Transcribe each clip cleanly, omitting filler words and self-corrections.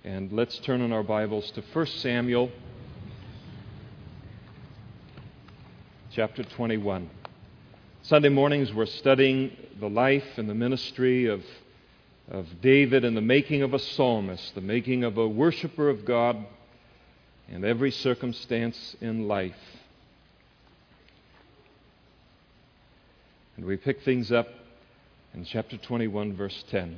And let's turn in our Bibles to 1 Samuel chapter 21. Sunday mornings we're studying the life and the ministry of David and the making of a psalmist, the making of a worshiper of God in every circumstance in life. And we pick things up in chapter 21, verse 10.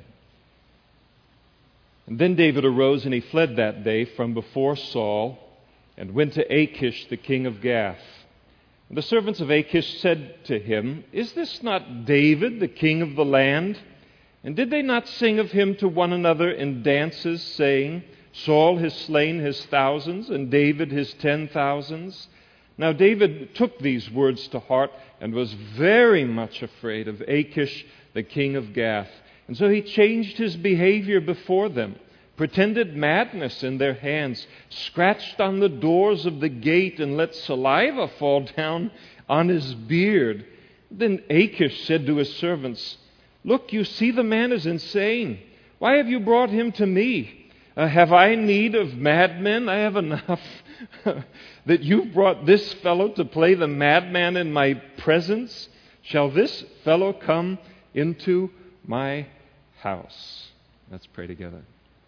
And then David arose and he fled that day from before Saul and went to Achish, the king of Gath. And the servants of Achish said to him, "Is this not David, the king of the land? And did they not sing of him to one another in dances, saying, Saul has slain his thousands, and David his 10,000s? Now David took these words to heart and was very much afraid of Achish, the king of Gath. And so he changed his behavior before them, pretended madness in their hands, scratched on the doors of the gate, and let saliva fall down on his beard. Then Achish said to his servants, Look, you see the man is insane. Why have you brought him to me? Have I need of madmen? I have enough that you've brought this fellow to play the madman in my presence. Shall this fellow come into my house? Let's pray together.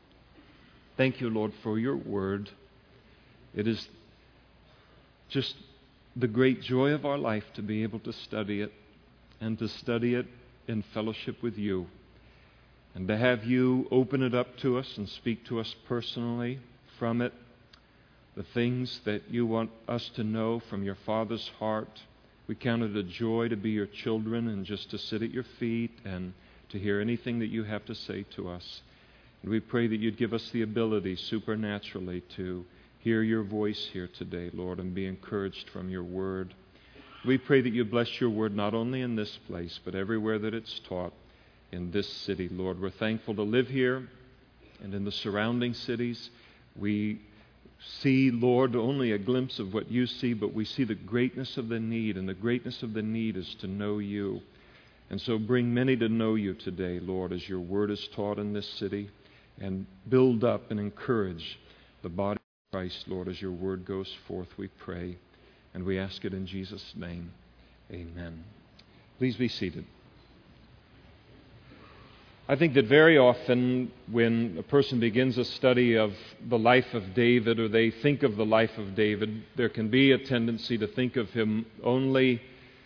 Thank you, Lord, for your word. It is just the great joy of our life to be able to study it and to study it in fellowship with you and to have you open it up to us and speak to us personally from it, the things that you want us to know from your Father's heart. We count it a joy to be your children and just to sit at your feet and to hear anything that you have to say to us. And we pray that you'd give us the ability supernaturally to hear your voice here today, Lord, and be encouraged from your word. We pray that you bless your word not only in this place, but everywhere that it's taught in this city, Lord. We're thankful to live here and in the surrounding cities. We see, Lord, only a glimpse of what you see, but we see the greatness of the need, and the greatness of the need is to know you. And so bring many to know you today, Lord, as your word is taught in this city, and build up and encourage the body of Christ, Lord, as your word goes forth, we pray. And we ask it in Jesus' name. Amen. Please be seated. I think that very often when a person begins a study of the life of David, or they think of the life of David, there can be a tendency to think of him only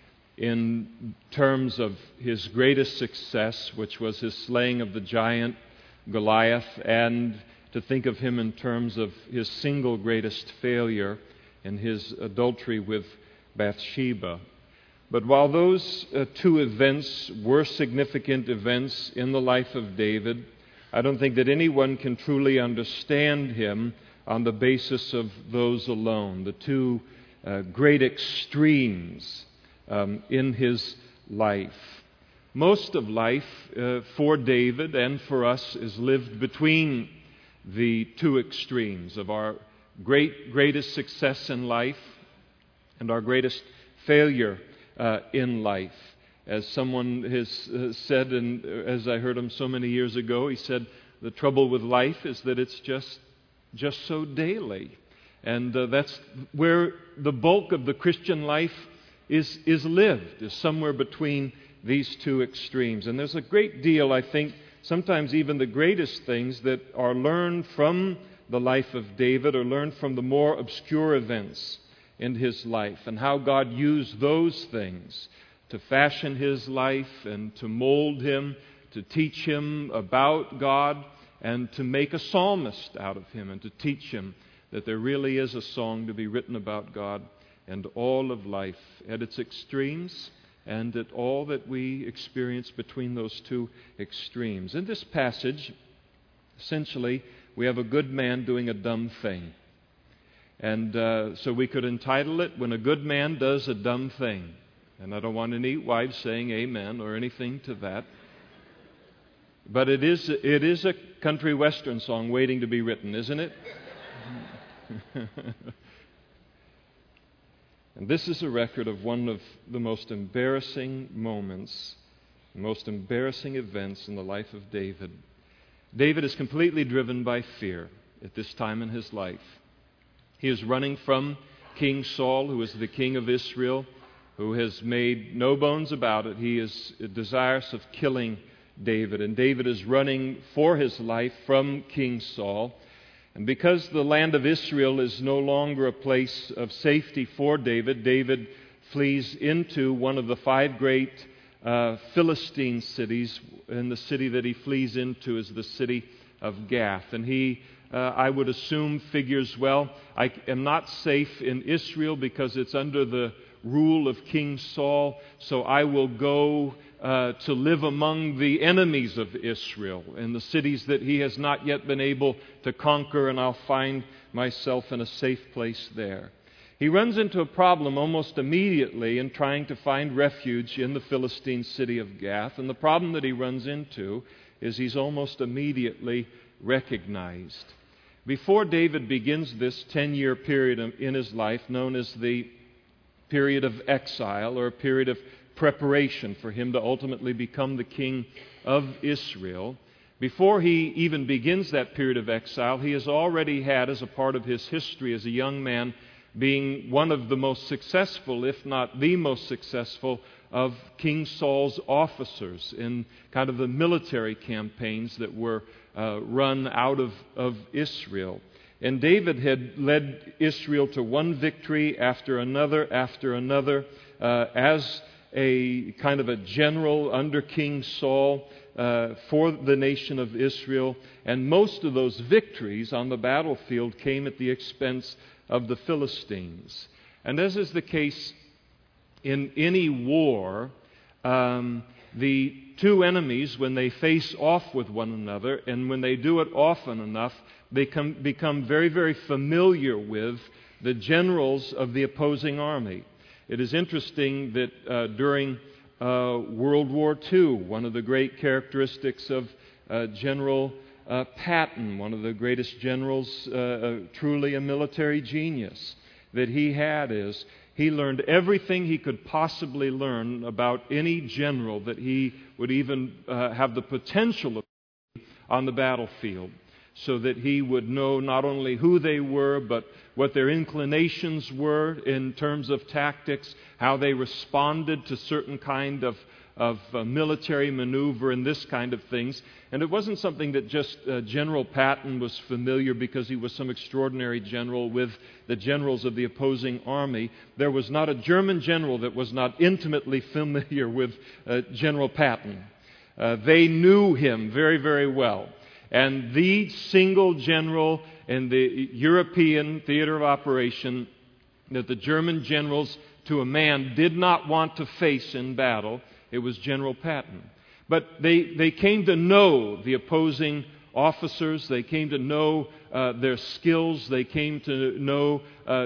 in terms of his greatest success, which was his slaying of the giant Goliath, and to think of him in terms of his single greatest failure in his adultery with Bathsheba. But while those two events were significant events in the life of David, I don't think that anyone can truly understand him on the basis of those alone, the two great extremes in his life. Most of life for David and for us is lived between the two extremes of our greatest success in life and our greatest failure in life. As someone has said, and as I heard him so many years ago, he said, the trouble with life is that it's just so daily. And that's where the bulk of the Christian life is lived, is somewhere between these two extremes. And there's a great deal, I think, sometimes even the greatest things that are learned from the life of David or learned from the more obscure events in his life, and how God used those things to fashion his life and to mold him, to teach him about God, and to make a psalmist out of him, and to teach him that there really is a song to be written about God and all of life at its extremes and at all that we experience between those two extremes. In this passage, essentially, we have a good man doing a dumb thing. And so we could entitle it, When a Good Man Does a Dumb Thing. And I don't want any wives saying amen or anything to that. But it is a country western song waiting to be written, isn't it? And this is a record of one of the most embarrassing moments, most embarrassing events in the life of David. David is completely driven by fear. at this time in his life. He is running from King Saul, who is the king of Israel, who has made no bones about it. He is desirous of killing David, and David is running for his life from King Saul. And because the land of Israel is no longer a place of safety for David, David flees into one of the 5 great Philistine cities, and the city that he flees into is the city of Gath. And he, I would assume, figures, well, I am not safe in Israel because it's under the rule of King Saul, so I will go to live among the enemies of Israel in the cities that he has not yet been able to conquer, and I'll find myself in a safe place there. He runs into a problem almost immediately in trying to find refuge in the Philistine city of Gath, and the problem that he runs into is he's almost immediately recognized. Before David begins this 10-year period in his life known as the period of exile, or a period of preparation for him to ultimately become the king of Israel, before he even begins that period of exile, he has already had, as a part of his history as a young man, being one of the most successful, if not the most successful, of King Saul's officers in kind of the military campaigns that were run out of Israel. And David had led Israel to one victory after another as a kind of a general under King Saul for the nation of Israel. And most of those victories on the battlefield came at the expense of the Philistines. And as is the case in any war, the two enemies, when they face off with one another, and when they do it often enough, they become very, very familiar with the generals of the opposing army. It is interesting that during World War II, one of the great characteristics of General Patton, one of the greatest generals, truly a military genius, that he had is he learned everything he could possibly learn about any general that he would even have the potential of on the battlefield, so that he would know not only who they were, but what their inclinations were in terms of tactics, how they responded to certain kind of military maneuver and this kind of things. And it wasn't something that just General Patton was familiar because he was some extraordinary general with the generals of the opposing army. There was not a German general that was not intimately familiar with General Patton. They knew him very, very well. And the single general in the European theater of operation that the German generals, to a man, did not want to face in battle, it was General Patton. But they came to know the opposing officers. They came to know their skills. They came to know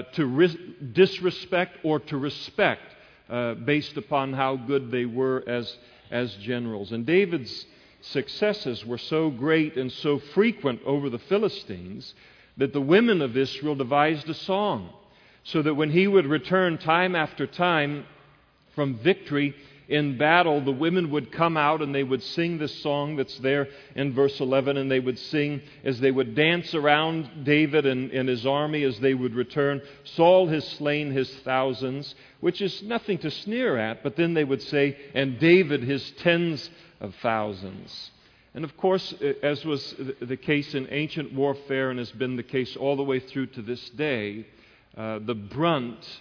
disrespect or to respect based upon how good they were as generals. And David's successes were so great and so frequent over the Philistines that the women of Israel devised a song, so that when he would return time after time from victory in battle, the women would come out and they would sing this song that's there in verse 11, and they would sing as they would dance around David and his army as they would return, "Saul has slain his thousands," which is nothing to sneer at, but then they would say, "and David his tens of thousands." And of course, as was the case in ancient warfare and has been the case all the way through to this day, the brunt,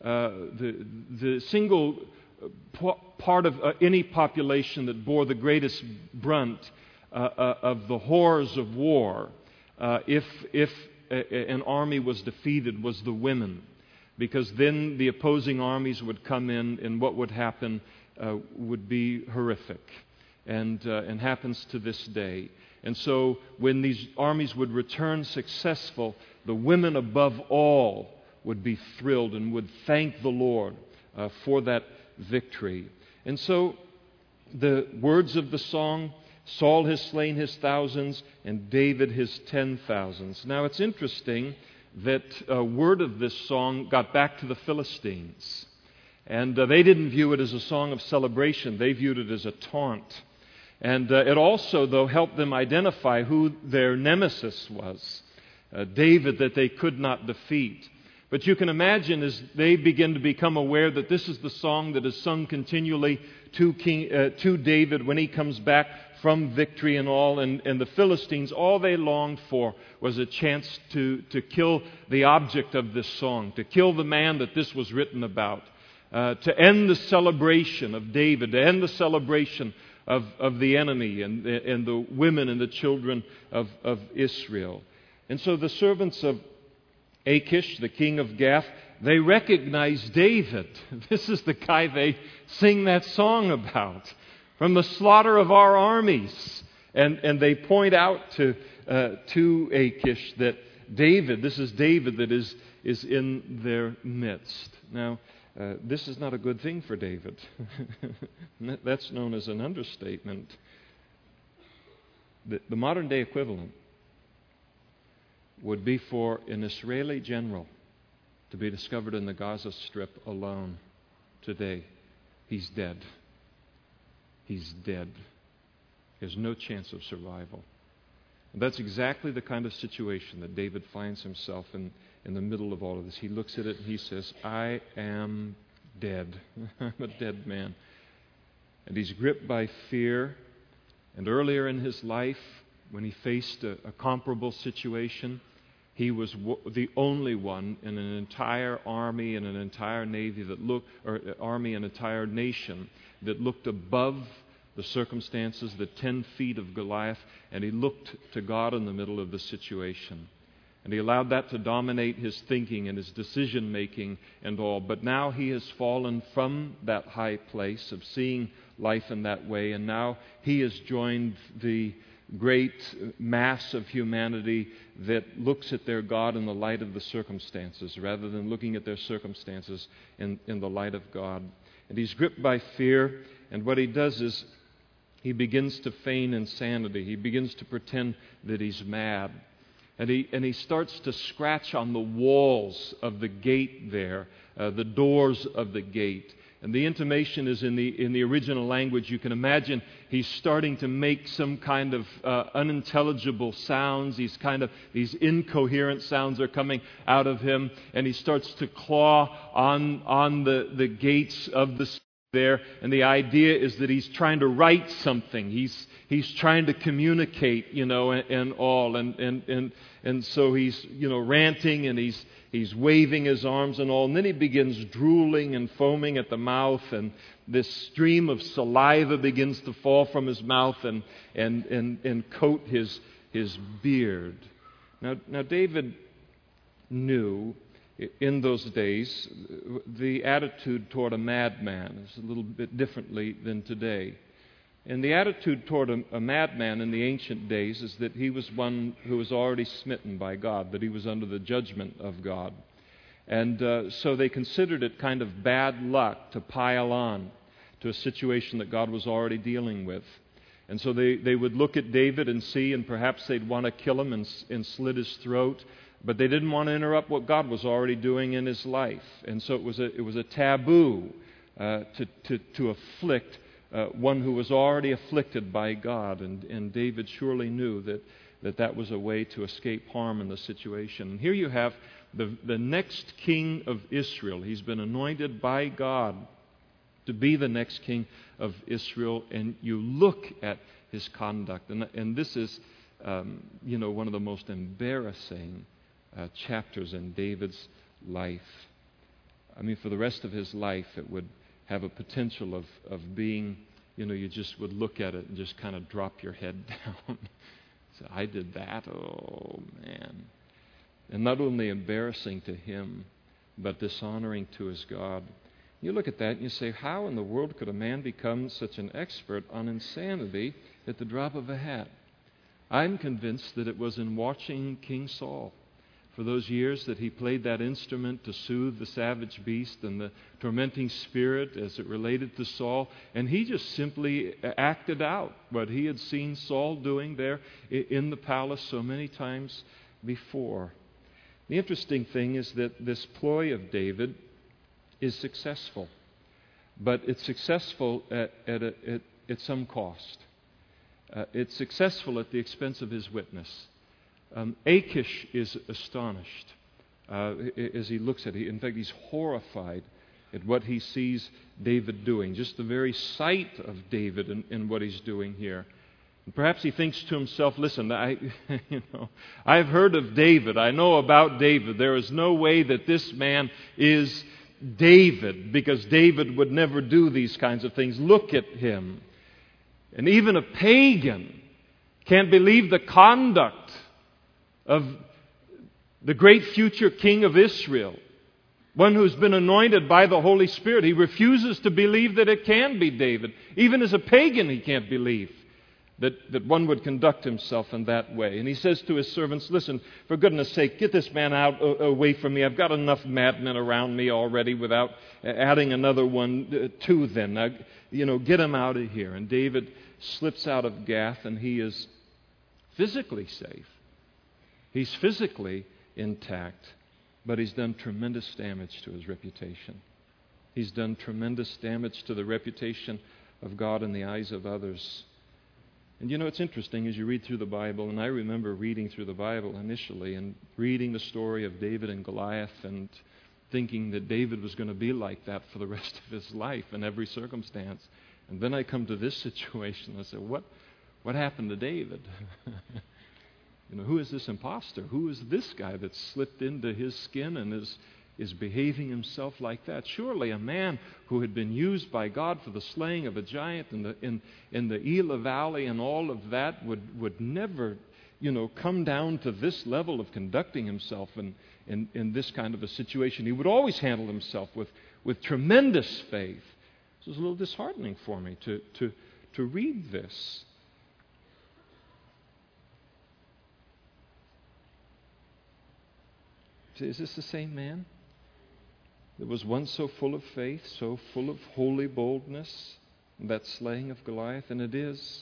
the single part of any population that bore the greatest brunt of the horrors of war, if an army was defeated, was the women. Because then the opposing armies would come in, and what would happen would be horrific, and happens to this day. And so when these armies would return successful, the women above all would be thrilled and would thank the Lord for that victory. And so the words of the song, "Saul has slain his thousands and David his 10,000s." Now it's interesting that a word of this song got back to the Philistines. And they didn't view it as a song of celebration. They viewed it as a taunt. And it also, though, helped them identify who their nemesis was. David that they could not defeat. But you can imagine as they begin to become aware that this is the song that is sung continually to David when he comes back from victory and all. And the Philistines, all they longed for was a chance to kill the object of this song, to kill the man that this was written about, to end the celebration of David, to end the celebration of the enemy and the women and the children of Israel. And so the servants of Achish, the king of Gath, they recognize David. This is the guy they sing that song about, from the slaughter of our armies. And they point out to Achish that David, this is David that is in their midst. Now, this is not a good thing for David. That's known as an understatement. The modern day equivalent would be for an Israeli general to be discovered in the Gaza Strip alone today. He's dead. He's dead. He has no chance of survival. And that's exactly the kind of situation that David finds himself in the middle of all of this. He looks at it and he says, I am dead. I'm a dead man. And he's gripped by fear. And earlier in his life, when he faced a comparable situation, he was the only one in an entire army and an entire navy that looked, or army and entire nation that looked above the circumstances, the 10 feet of Goliath, and he looked to God in the middle of the situation. And he allowed that to dominate his thinking and his decision making and all. But now he has fallen from that high place of seeing life in that way, and now he has joined the great mass of humanity that looks at their God in the light of the circumstances rather than looking at their circumstances in the light of God. And he's gripped by fear, and what he does is he begins to feign insanity. He begins to pretend that he's mad. And he starts to scratch on the walls of the gate there, the doors of the gate. And the intimation is in the original language. You can imagine he's starting to make some kind of unintelligible sounds. These incoherent sounds are coming out of him, and he starts to claw on the gates of the city there. And the idea is that he's trying to write something. He's trying to communicate, and all. And so he's ranting, and he's waving his arms and all. And then he begins drooling and foaming at the mouth, and this stream of saliva begins to fall from his mouth and coat his beard. Now David knew in those days the attitude toward a madman is a little bit differently than today. And the attitude toward a madman in the ancient days is that he was one who was already smitten by God, that he was under the judgment of God. And so they considered it kind of bad luck to pile on to a situation that God was already dealing with. And so they would look at David and see, and perhaps they'd want to kill him and slit his throat, but they didn't want to interrupt what God was already doing in his life. And so it was a taboo to afflict one who was already afflicted by God. And David surely knew that was a way to escape harm in the situation. And here you have the next king of Israel. He's been anointed by God to be the next king of Israel, and you look at his conduct. And this is, one of the most embarrassing chapters in David's life. I mean, for the rest of his life, it would have a potential of being, you just would look at it and just kind of drop your head down. So I did that. Oh, man. And not only embarrassing to him, but dishonoring to his God. You look at that and you say, how in the world could a man become such an expert on insanity at the drop of a hat? I'm convinced that it was in watching King Saul for those years that he played that instrument to soothe the savage beast and the tormenting spirit as it related to Saul. And he just simply acted out what he had seen Saul doing there in the palace so many times before. The interesting thing is that this ploy of David is successful, but it's successful at some cost. It's successful at the expense of his witness. Achish is astonished as he looks at it. In fact, he's horrified at what he sees David doing, just the very sight of David and what he's doing here. And perhaps he thinks to himself, listen, I've heard of David. I know about David. There is no way that this man is David, because David would never do these kinds of things. Look at him. And even a pagan can't believe the conduct of the great future king of Israel, one who's been anointed by the Holy Spirit. He refuses to believe that it can be David. Even as a pagan, he can't believe that one would conduct himself in that way. And he says to his servants, listen, for goodness sake, get this man out away from me. I've got enough madmen around me already without adding another one to them. Now, get him out of here. And David slips out of Gath, and he is physically safe. He's physically intact, but he's done tremendous damage to his reputation. He's done tremendous damage to the reputation of God in the eyes of others. And it's interesting as you read through the Bible, and I remember reading through the Bible initially and reading the story of David and Goliath and thinking that David was going to be like that for the rest of his life in every circumstance. And then I come to this situation and I say, what happened to David? Who is this imposter? Who is this guy that slipped into his skin and is behaving himself like that? Surely a man who had been used by God for the slaying of a giant in the Elah Valley and all of that would never, come down to this level of conducting himself in this kind of a situation. He would always handle himself with tremendous faith. So it's a little disheartening for me to read this. Is this the same man that was once so full of faith, so full of holy boldness, that slaying of Goliath? And it is.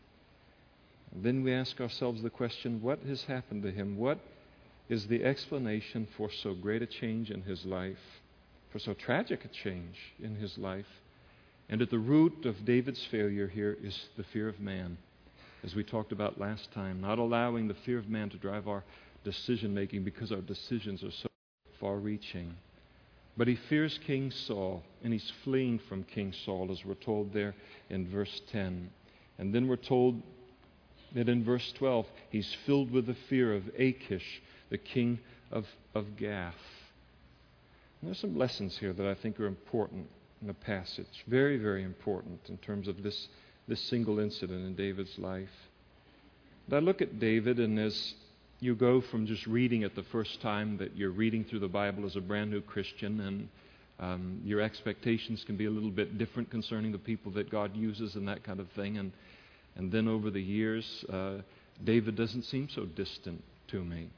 And then we ask ourselves the question, what has happened to him? What is the explanation for so great a change in his life, for so tragic a change in his life? And at the root of David's failure here is the fear of man, as we talked about last time, not allowing the fear of man to drive our decision-making because our decisions are so far-reaching. But he fears King Saul, and he's fleeing from King Saul, as we're told there in verse 10. And then we're told that in verse 12, he's filled with the fear of Achish, the king of Gath. And there's some lessons here that I think are important in the passage. Very, very important in terms of this single incident in David's life. And I look at David, and as you go from just reading it the first time that you're reading through the Bible as a brand new Christian, and your expectations can be a little bit different concerning the people that God uses and that kind of thing. And then over the years, David doesn't seem so distant to me.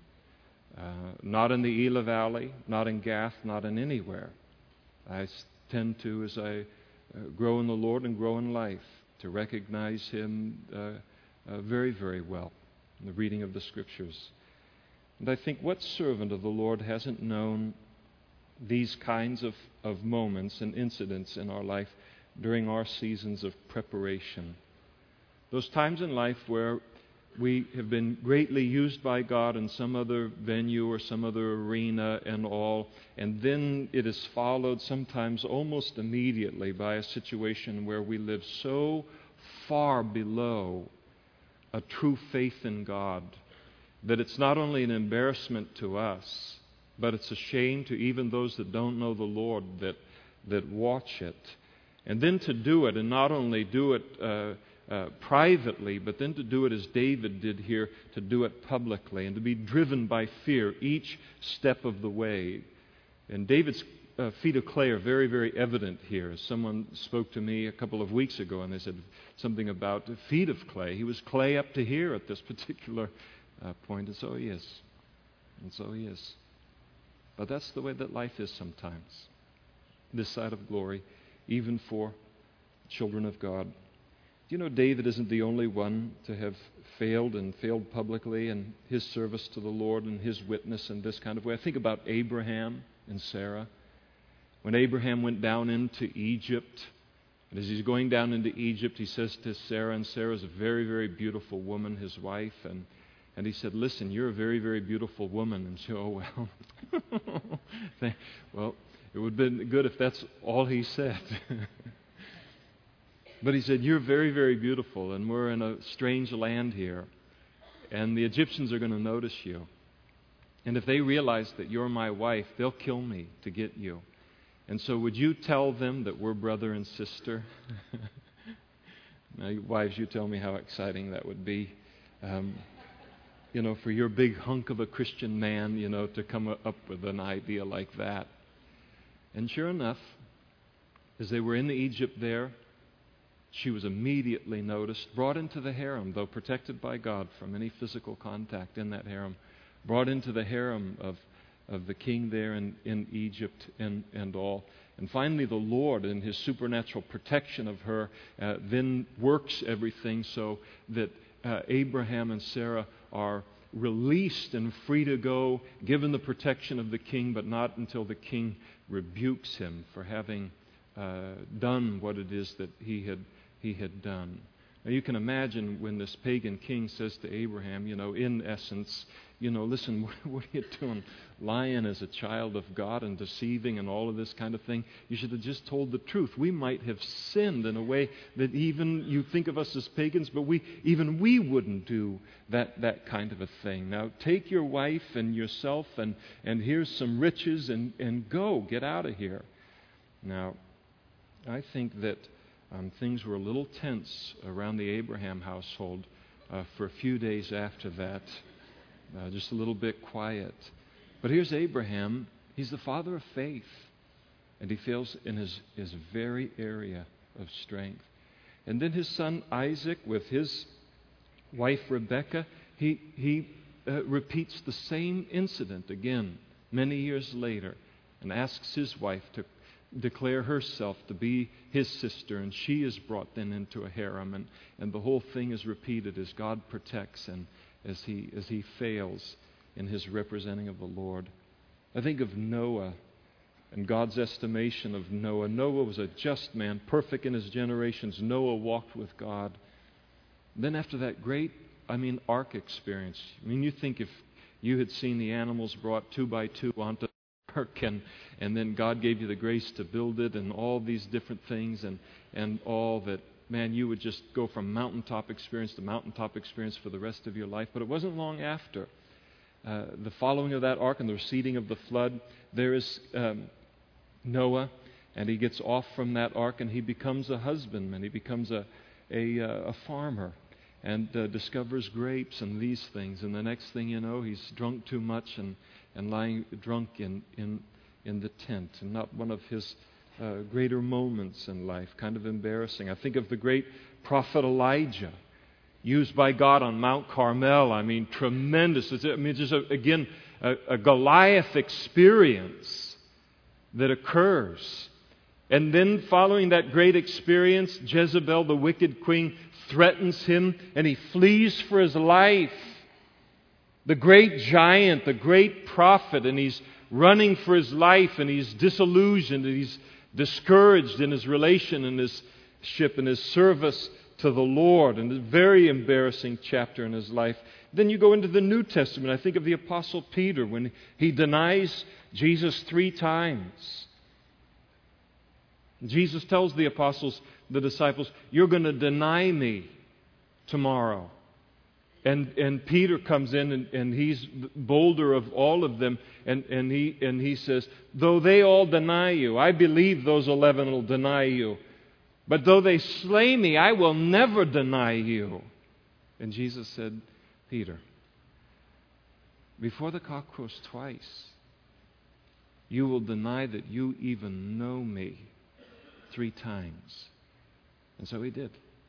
Not in the Elah Valley, not in Gath, not in anywhere. I tend to, as I grow in the Lord and grow in life, to recognize Him very, very well in the reading of the Scriptures. And I think, what servant of the Lord hasn't known these kinds of moments and incidents in our life during our seasons of preparation? Those times in life where we have been greatly used by God in some other venue or some other arena and all, and then it is followed sometimes almost immediately by a situation where we live so far below a true faith in God that it's not only an embarrassment to us, but it's a shame to even those that don't know the Lord that watch it. And then to do it, and not only do it privately, but then to do it as David did here, to do it publicly, and to be driven by fear each step of the way. And David's feet of clay are very, very evident here. Someone spoke to me a couple of weeks ago, and they said something about the feet of clay. He was clay up to here at this particular point, and so he is. And so he is. But that's the way that life is sometimes, this side of glory, even for children of God. You know, David isn't the only one to have failed and failed publicly in his service to the Lord and his witness in this kind of way. I think about Abraham and Sarah. When Abraham went down into Egypt, and as he's going down into Egypt, he says to Sarah, and Sarah's a very, very beautiful woman, his wife, and And he said, listen, you're a very, very beautiful woman. And she, oh, well. Well, it would have been good if that's all he said. But he said, you're very, very beautiful, and we're in a strange land here. And the Egyptians are going to notice you. And if they realize that you're my wife, they'll kill me to get you. And so would you tell them that we're brother and sister? Now, you wives, you tell me how exciting that would be. For your big hunk of a Christian man, to come up with an idea like that. And sure enough, as they were in Egypt there, she was immediately noticed, brought into the harem, though protected by God from any physical contact in that harem, brought into the harem of the king there in Egypt and all. And finally, the Lord, in His supernatural protection of her, then works everything so that Abraham and Sarah are released and free to go, given the protection of the king, but not until the king rebukes him for having done what it is that he had done. Now you can imagine when this pagan king says to Abraham, in essence, listen, what are you doing? Lying as a child of God and deceiving and all of this kind of thing. You should have just told the truth. We might have sinned in a way that even you think of us as pagans, but we wouldn't do that kind of a thing. Now take your wife and yourself and here's some riches and go. Get out of here. Now, I think that things were a little tense around the Abraham household for a few days after that. Just a little bit quiet. But here's Abraham. He's the father of faith. And he fails in his very area of strength. And then his son Isaac with his wife Rebekah, he repeats the same incident again many years later and asks his wife to declare herself to be his sister, and she is brought then into a harem, and the whole thing is repeated as God protects and as he fails in his representing of the Lord. I think of Noah and God's estimation of Noah. Noah was a just man, perfect in his generations. Noah walked with God. Then after that great, ark experience, you think if you had seen the animals brought 2 by 2 onto ark, and then God gave you the grace to build it and all these different things and all that, man, you would just go from mountaintop experience to mountaintop experience for the rest of your life. But it wasn't long after the following of that ark and the receding of the flood, there is Noah, and he gets off from that ark and he becomes a husbandman. He becomes a farmer and discovers grapes and these things. And the next thing you know, he's drunk too much and lying drunk in the tent, and not one of his greater moments in life. Kind of embarrassing. I think of the great prophet Elijah, used by God on Mount Carmel. Tremendous. Just a Goliath experience that occurs. And then following that great experience, Jezebel, the wicked queen, threatens him and he flees for his life. The great giant, the great prophet, and he's running for his life, and he's disillusioned, and he's discouraged in his relation and his ship and his service to the Lord. And a very embarrassing chapter in his life. Then you go into the New Testament. I think of the Apostle Peter when he denies Jesus 3 times. Jesus tells the apostles, the disciples, you're going to deny me tomorrow. And Peter comes in and he's bolder of all of them, and he says, though they all deny you, I believe those 11 will deny you. But though they slay me, I will never deny you. And Jesus said, Peter, before the cock crows twice, you will deny that you even know me 3 times. And so he did.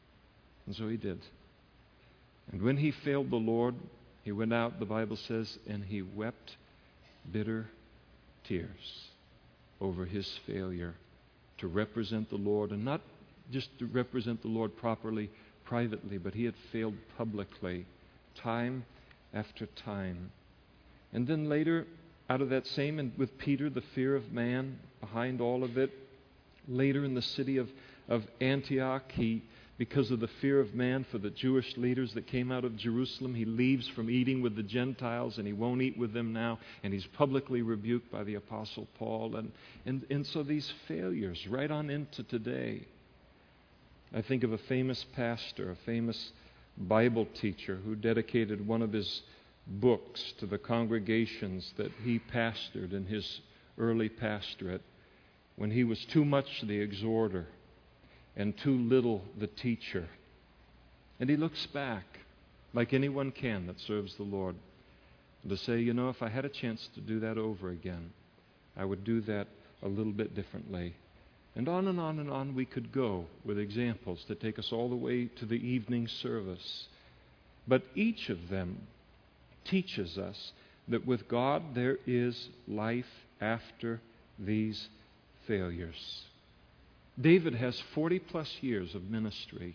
And when he failed the Lord, he went out, the Bible says, and he wept bitter tears over his failure to represent the Lord, and not just to represent the Lord properly, privately, but he had failed publicly, time after time. And then later, out of that same, and with Peter, the fear of man behind all of it, later in the city of Antioch, he because of the fear of man for the Jewish leaders that came out of Jerusalem. He leaves from eating with the Gentiles, and he won't eat with them now, and he's publicly rebuked by the Apostle Paul. And so these failures right on into today. I think of a famous pastor, a famous Bible teacher who dedicated one of his books to the congregations that he pastored in his early pastorate when he was too much the exhorter and too little the teacher. And he looks back, like anyone can that serves the Lord, to say, you know, if I had a chance to do that over again, I would do that a little bit differently. And on and on and on we could go with examples that take us all the way to the evening service. But each of them teaches us that with God there is life after these failures. David has 40 plus years of ministry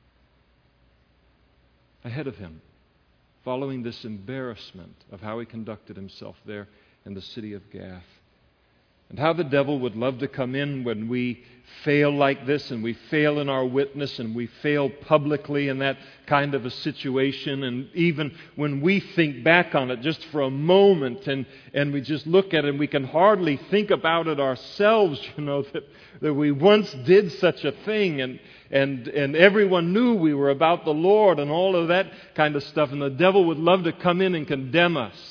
ahead of him, following this embarrassment of how he conducted himself there in the city of Gath. And how the devil would love to come in when we fail like this, and we fail in our witness, and we fail publicly in that kind of a situation. And even when we think back on it just for a moment, and we just look at it, and we can hardly think about it ourselves, you know, that we once did such a thing, and everyone knew we were about the Lord and all of that kind of stuff. And the devil would love to come in and condemn us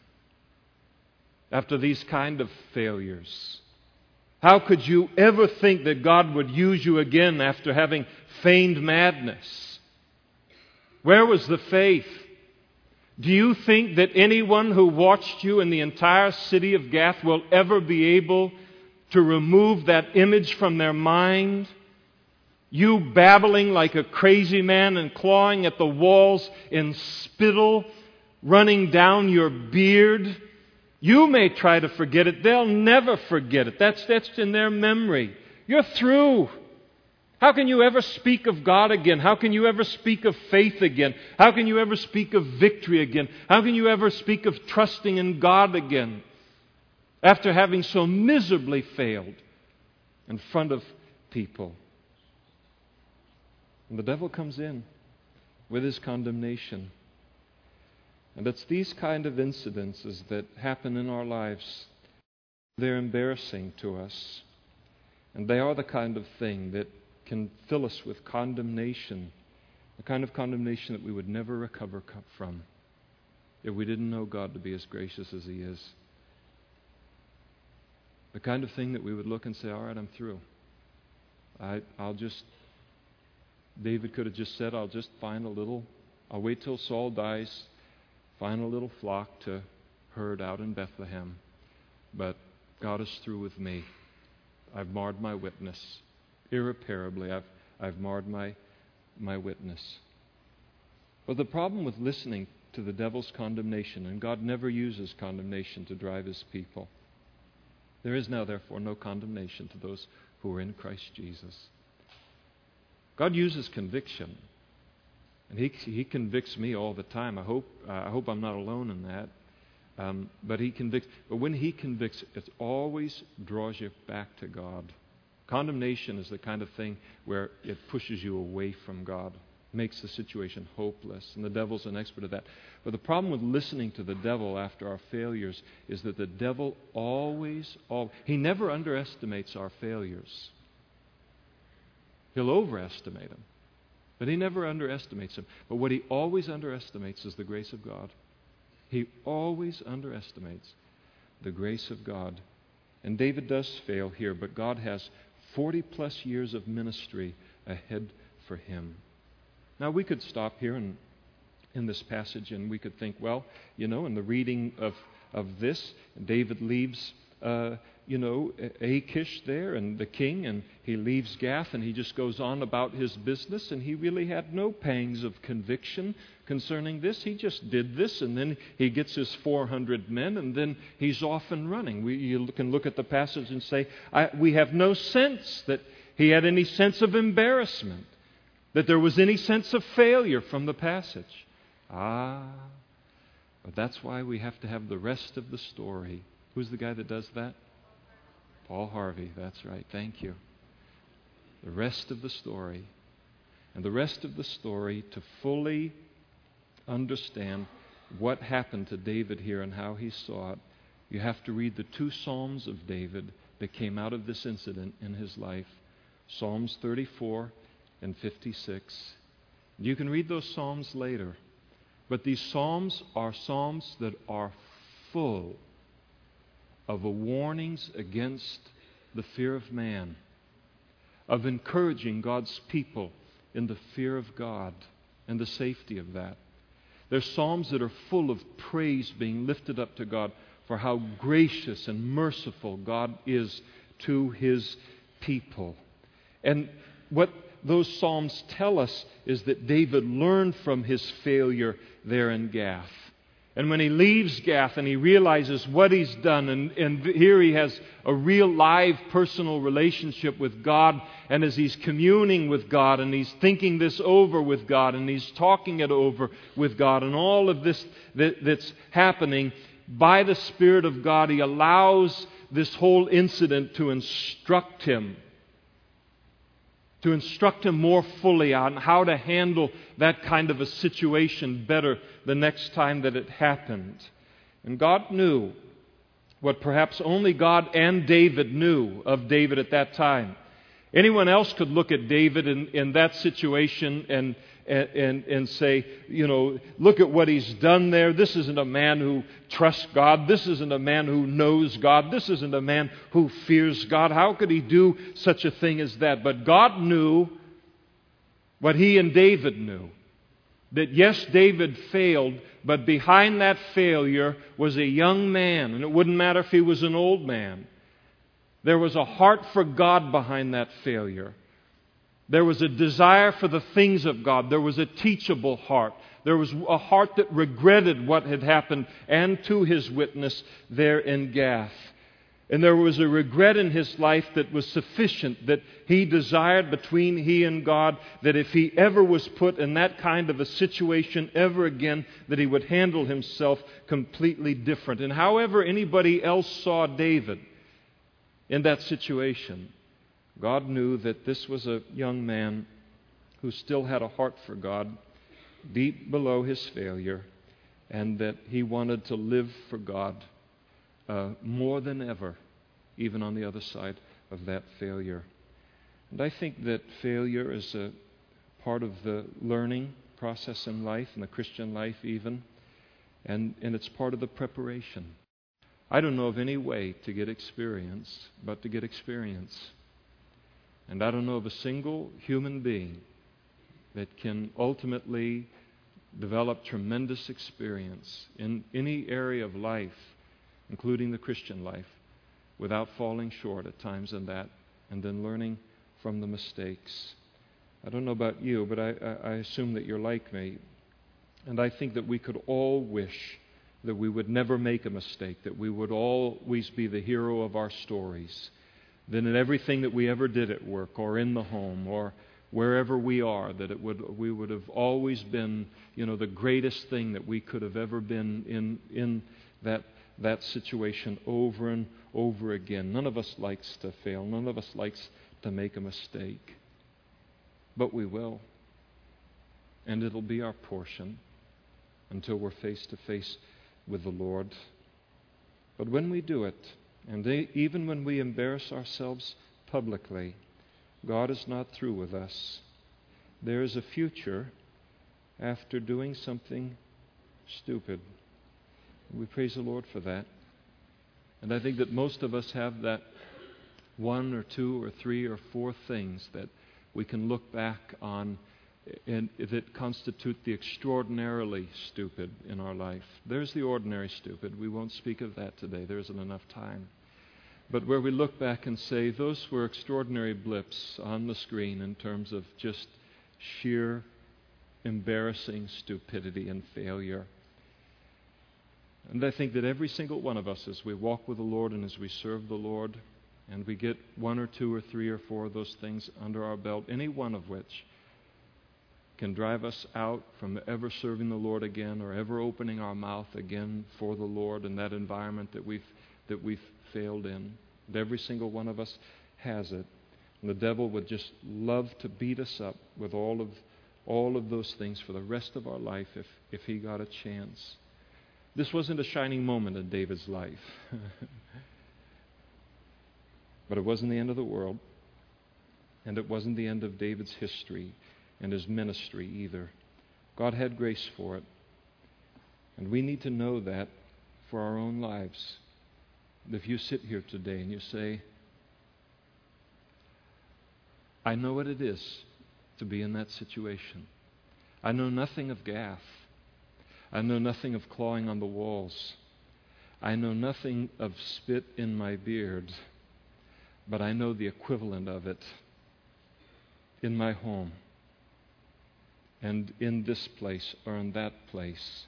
after these kind of failures. How could you ever think that God would use you again after having feigned madness? Where was the faith? Do you think that anyone who watched you in the entire city of Gath will ever be able to remove that image from their mind? You babbling like a crazy man and clawing at the walls in spittle running down your beard. You may try to forget it. They'll never forget it. That's in their memory. You're through. How can you ever speak of God again? How can you ever speak of faith again? How can you ever speak of victory again? How can you ever speak of trusting in God again after having so miserably failed in front of people? And the devil comes in with his condemnation. And it's these kind of incidences that happen in our lives. They're embarrassing to us. And they are the kind of thing that can fill us with condemnation, the kind of condemnation that we would never recover from if we didn't know God to be as gracious as He is. The kind of thing that we would look and say, all right, I'm through. David could have just said, I'll wait till Saul dies, find a little flock to herd out in Bethlehem. But God is through with me. I've marred my witness. Irreparably, I've marred my witness. But the problem with listening to the devil's condemnation, and God never uses condemnation to drive His people. There is now, therefore, no condemnation to those who are in Christ Jesus. God uses conviction. And he convicts me all the time. I hope I'm not alone in that. But He convicts. But when He convicts, it always draws you back to God. Condemnation is the kind of thing where it pushes you away from God, makes the situation hopeless. And the devil's an expert at that. But the problem with listening to the devil after our failures is that the devil he never underestimates our failures. He'll overestimate them. But he never underestimates them. But what he always underestimates is the grace of God. He always underestimates the grace of God. And David does fail here, but God has 40 plus years of ministry ahead for him. Now we could stop here in this passage and we could think, well, in the reading of this, David leaves Achish there and the king, and he leaves Gath and he just goes on about his business, and he really had no pangs of conviction concerning this. He just did this, and then he gets his 400 men, and then he's off and running. You can look at the passage and say, we have no sense that he had any sense of embarrassment, that there was any sense of failure from the passage. But that's why we have to have the rest of the story. Who's the guy that does that? Paul Harvey, that's right. Thank you. The rest of the story. and the rest of the story to fully understand what happened to David here and how he saw it, you have to read the 2 Psalms of David that came out of this incident in his life, Psalms 34 and 56. You can read those Psalms later, but these Psalms are Psalms that are full of warnings against the fear of man, of encouraging God's people in the fear of God and the safety of that. They're Psalms that are full of praise being lifted up to God for how gracious and merciful God is to His people. And what those Psalms tell us is that David learned from his failure there in Gath. And when he leaves Gath and he realizes what he's done, and here he has a real live personal relationship with God, and as he's communing with God and he's thinking this over with God and he's talking it over with God, and all of this that's happening, by the Spirit of God, he allows this whole incident to instruct him more fully on how to handle that kind of a situation better the next time that it happened. And God knew what perhaps only God and David knew of David at that time. Anyone else could look at David in that situation and say, look at what he's done there. This isn't a man who trusts God. This isn't a man who knows God. This isn't a man who fears God. How could he do such a thing as that? But God knew what he and David knew. That yes, David failed, but behind that failure was a young man. And it wouldn't matter if he was an old man. There was a heart for God behind that failure. There was a desire for the things of God. There was a teachable heart. There was a heart that regretted what had happened, and to his witness there in Gath. And there was a regret in his life that was sufficient, that he desired between he and God, that if he ever was put in that kind of a situation ever again, that he would handle himself completely different. And however anybody else saw David in that situation, God knew that this was a young man who still had a heart for God deep below his failure, and that he wanted to live for God more than ever, even on the other side of that failure. And I think that failure is a part of the learning process in life, in the Christian life even, and it's part of the preparation. I don't know of any way to get experience but to get experience. And I don't know of a single human being that can ultimately develop tremendous experience in any area of life, including the Christian life, without falling short at times in that, and then learning from the mistakes. I don't know about you, but I assume that you're like me. And I think that we could all wish that we would never make a mistake, that we would always be the hero of our stories, that in everything that we ever did at work or in the home or wherever we are, that we would have always been, the greatest thing that we could have ever been in that situation over and over again. None of us likes to fail. None of us likes to make a mistake. But we will. And it'll be our portion until we're face to face with the Lord. But when we do it, and even when we embarrass ourselves publicly, God is not through with us. There is a future after doing something stupid. We praise the Lord for that. And I think that most of us have that one or two or three or four things that we can look back on and that constitute the extraordinarily stupid in our life. There's the ordinary stupid. We won't speak of that today. There isn't enough time. But where we look back and say, those were extraordinary blips on the screen in terms of just sheer embarrassing stupidity and failure. And I think that every single one of us, as we walk with the Lord and as we serve the Lord, and we get one or two or three or four of those things under our belt, any one of which can drive us out from ever serving the Lord again or ever opening our mouth again for the Lord in that environment that we've failed in. And every single one of us has it. And the devil would just love to beat us up with all of all of those things for the rest of our life if he got a chance. This wasn't a shining moment in David's life. But it wasn't the end of the world. And it wasn't the end of David's history and his ministry either. God had grace for it. And we need to know that for our own lives. If you sit here today and you say, I know what it is to be in that situation. I know nothing of Gath. I know nothing of clawing on the walls. I know nothing of spit in my beard. But I know the equivalent of it in my home and in this place or in that place.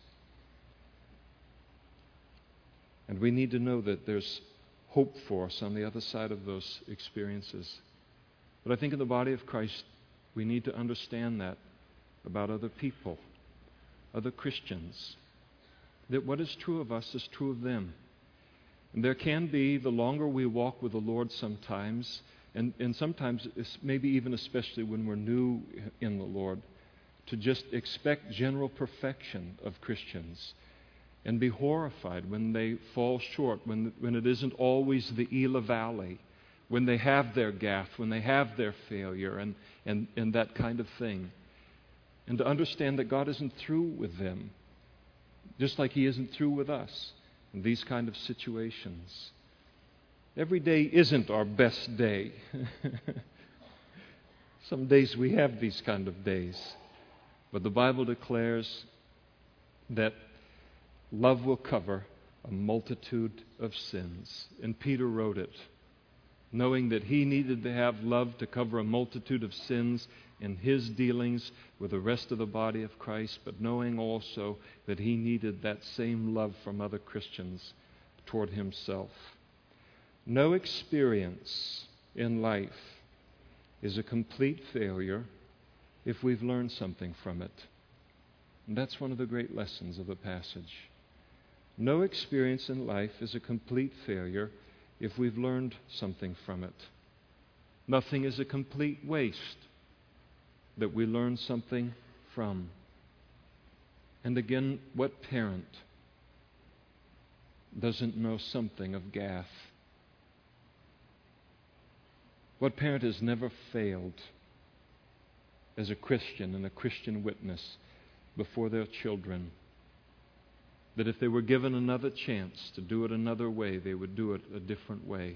And we need to know that there's hope for us on the other side of those experiences. But I think in the body of Christ, we need to understand that about other people, other Christians, that what is true of us is true of them. And there can be, the longer we walk with the Lord sometimes, and sometimes, maybe even especially when we're new in the Lord, to just expect general perfection of Christians and be horrified when they fall short, when it isn't always the Elah Valley, when they have their Gath, when they have their failure and that kind of thing. And to understand that God isn't through with them, just like He isn't through with us in these kind of situations. Every day isn't our best day. Some days we have these kind of days. But the Bible declares that love will cover a multitude of sins. And Peter wrote it, knowing that he needed to have love to cover a multitude of sins in his dealings with the rest of the body of Christ, but knowing also that he needed that same love from other Christians toward himself. No experience in life is a complete failure if we've learned something from it. And that's one of the great lessons of the passage. No experience in life is a complete failure if we've learned something from it. Nothing is a complete waste that we learn something from. And again, what parent doesn't know something of Gath? What parent has never failed as a Christian and a Christian witness before their children? That if they were given another chance to do it another way, they would do it a different way.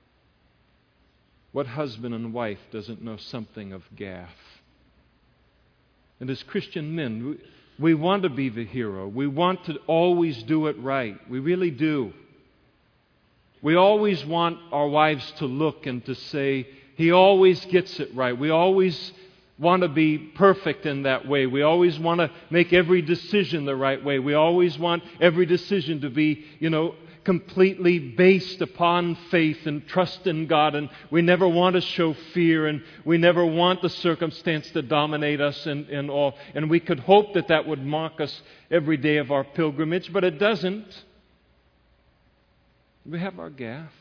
What husband and wife doesn't know something of Gath? And as Christian men, we want to be the hero. We want to always do it right. We really do. We always want our wives to look and to say, he always gets it right. We always want to be perfect in that way. We always want to make every decision the right way. We always want every decision to be, completely based upon faith and trust in God. And we never want to show fear, and we never want the circumstance to dominate us and all. And we could hope that would mark us every day of our pilgrimage, but it doesn't. We have our Gath.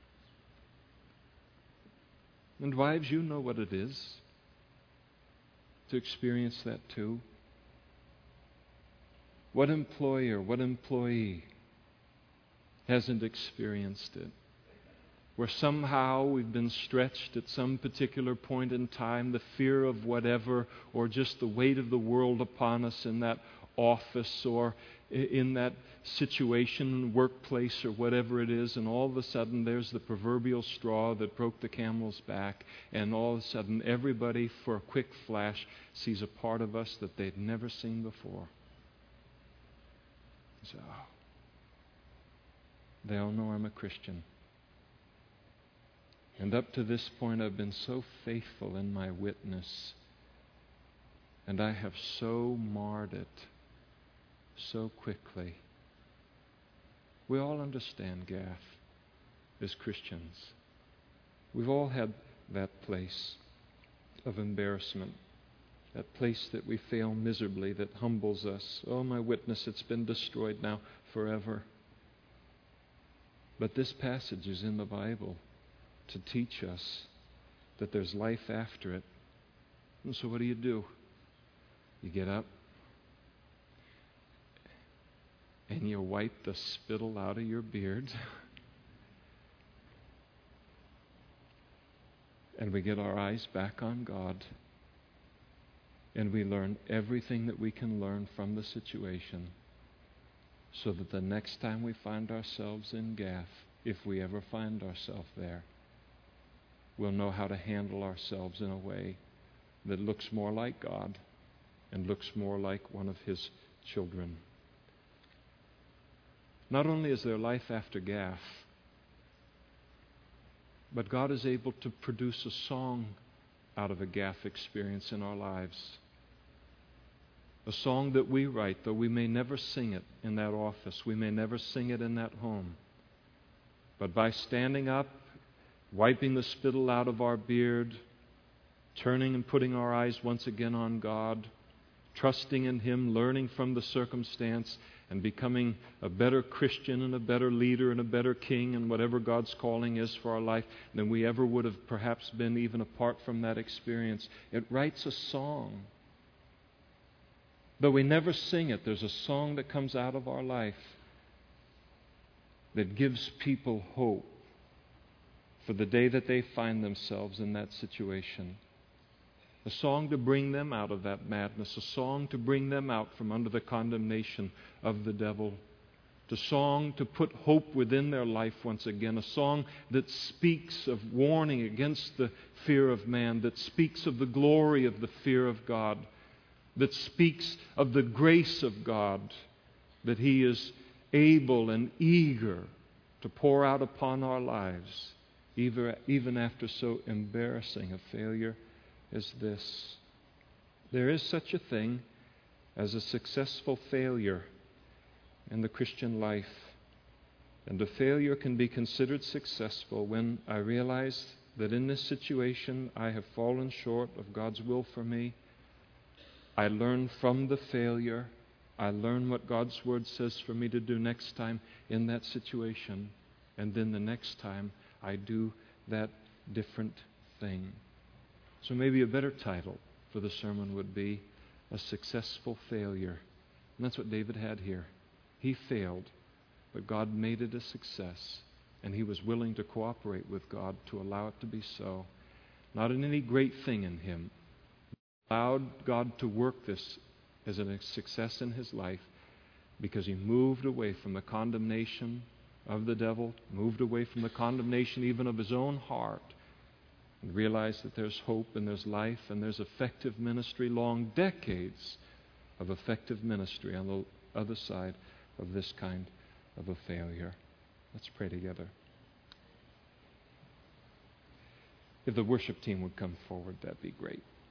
And wives, you know what it is to experience that too. What employer, what employee hasn't experienced it? Where somehow we've been stretched at some particular point in time, the fear of whatever, or just the weight of the world upon us in that office or in that situation, workplace, or whatever it is, and all of a sudden there's the proverbial straw that broke the camel's back, and all of a sudden everybody, for a quick flash, sees a part of us that they'd never seen before. So, they all know I'm a Christian. And up to this point I've been so faithful in my witness, and I have so marred it so quickly. We all understand Gath as Christians. We've all had that place of embarrassment, that place that we fail miserably, that humbles us. Oh, my witness, it's been destroyed now forever. But this passage is in the Bible to teach us that there's life after it. And so what do? You get up and you wipe the spittle out of your beard. And we get our eyes back on God. And we learn everything that we can learn from the situation, so that the next time we find ourselves in Gath, if we ever find ourselves there, we'll know how to handle ourselves in a way that looks more like God and looks more like one of His children. Not only is there life after Gath, but God is able to produce a song out of a Gath experience in our lives. A song that we write, though we may never sing it in that office, we may never sing it in that home. But by standing up, wiping the spittle out of our beard, turning and putting our eyes once again on God, trusting in Him, learning from the circumstance, and becoming a better Christian and a better leader and a better king and whatever God's calling is for our life than we ever would have perhaps been even apart from that experience. It writes a song. Though we never sing it, there's a song that comes out of our life that gives people hope for the day that they find themselves in that situation. A song to bring them out of that madness, a song to bring them out from under the condemnation of the devil, a song to put hope within their life once again, a song that speaks of warning against the fear of man, that speaks of the glory of the fear of God, that speaks of the grace of God, that He is able and eager to pour out upon our lives, even after so embarrassing a failure as this. There is such a thing as a successful failure in the Christian life. And a failure can be considered successful when I realize that in this situation I have fallen short of God's will for me. I learn from the failure. I learn what God's Word says for me to do next time in that situation. And then the next time I do that different thing. So maybe a better title for the sermon would be A Successful Failure. And that's what David had here. He failed, but God made it a success. And he was willing to cooperate with God to allow it to be so. Not in any great thing in him. Allowed God to work this as a success in his life because he moved away from the condemnation of the devil, moved away from the condemnation even of his own heart, and realized that there's hope and there's life and there's effective ministry, long decades of effective ministry on the other side of this kind of a failure. Let's pray together. If the worship team would come forward, that'd be great.